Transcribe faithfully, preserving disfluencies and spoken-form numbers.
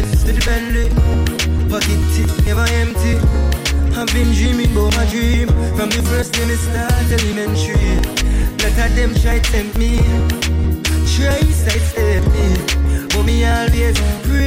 Benz to the Bentley. Pocket tip, never empty. I've been dreaming about my dream from the first day I start elementary. Lot of them try to tempt me, try to sidestep me, but me always pray